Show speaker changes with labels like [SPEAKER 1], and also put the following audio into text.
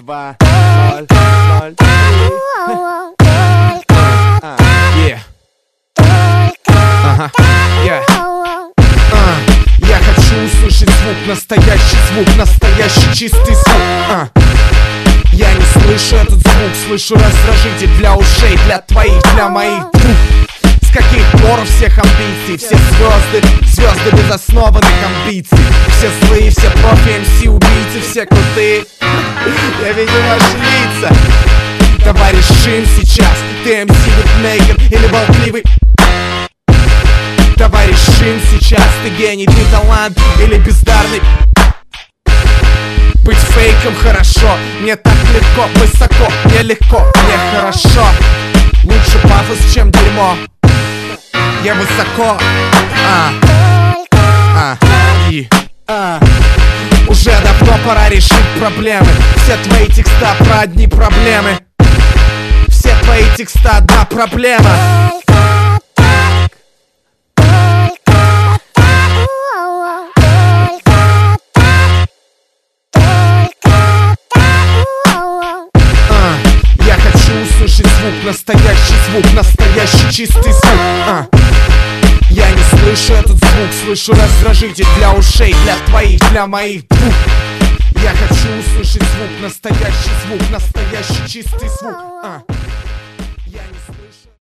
[SPEAKER 1] 2, 0, 0, 3.
[SPEAKER 2] Yeah. Ага. Yeah. Я хочу услышать звук, настоящий чистый звук. Я не слышу этот звук, слышу раздражитель для ушей, для твоих, для моих. С каких пор у всех амбиций? Все звезды без основанных амбиций. Все злые, все профи, МС, убийцы, все крутые. Я вижу ваши лица. Давай решим сейчас, ты МС, битмейкер или болтливый. Давай решим сейчас, ты гений, ты талант или бездарный. Быть фейком хорошо, мне так легко, высоко, мне легко, мне хорошо. Лучше пафос, чем дерьмо. Я высоко. Уже давно пора решить проблемы. Все твои текста про одни проблемы. Все твои текста одна проблема. Я хочу услышать звук, настоящий чистый звук. Я не слышу этот звук, слышу раздражитель для ушей, для твоих, для моих. Я хочу услышать звук, настоящий чистый звук. Я не слышу.